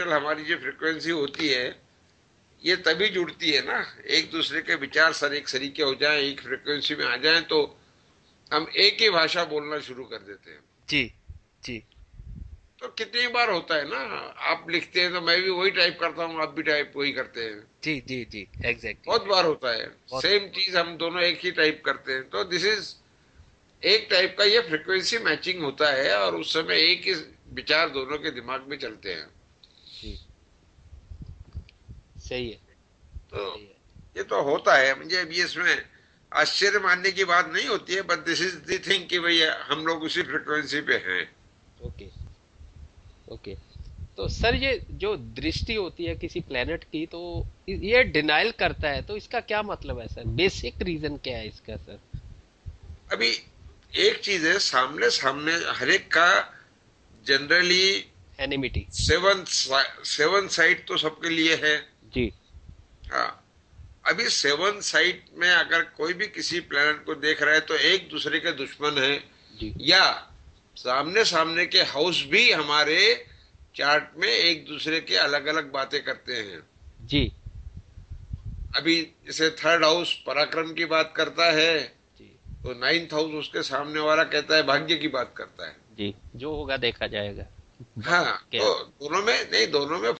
Total हमारी जो frequency होती है, ये तभी जुड़ती है ना, एक दूसरे के विचार एक सरीके हो जाएं, एक फ्रिक्वेंसी में आ जाएं, तो हम एक ही भाषा बोलना शुरू कर देते हैं। जी जी तो कितनी बार होता है ना, आप लिखते हैं तो मैं भी वही टाइप करता हूँ, आप भी टाइप वही करते हैं। जी जी जी, एग्जैक्टली। बहुत बार होता है, बहुत। सेम चीज हम दोनों एक ही टाइप करते हैं, तो दिस इज एक टाइप का ये फ्रिक्वेंसी मैचिंग होता है, और उस समय एक ही विचार दोनों के दिमाग में चलते हैं। जी, सही है। तो सही है। ये तो होता है, मुझे अभी इसमें आश्चर्य मानने की बात नहीं होती है, but this is the thing कि भैया हम लोग उसी फ्रिक्वेंसी पे हैं। ओके। ओके। तो सर ये जो दृष्टि होती है किसी प्लेनेट की, तो ये डिनाइल करता है, तो इसका क्या मतलब है सर? बेसिक रीजन क्या है इसका सर? अभी एक चीज है, सामने सामने हर एक का generally enmity. Seven seven side तो सबके लिए है। जी हाँ, अभी सेवन साइड में अगर कोई भी किसी प्लेनेट को देख रहा है तो एक दूसरे के दुश्मन है, जी या सामने सामने के हाउस भी हमारे चार्ट में एक दूसरे के अलग अलग बातें करते हैं। जी अभी जैसे थर्ड हाउस पराक्रम की बात करता है, जी तो नाइन्थ हाउस उसके सामने वाला कहता है भाग्य की बात करता है। जी, जो होगा देखा जाएगा। हाँ, वक्त के तो आगे। दोनों में नहीं, दोनों में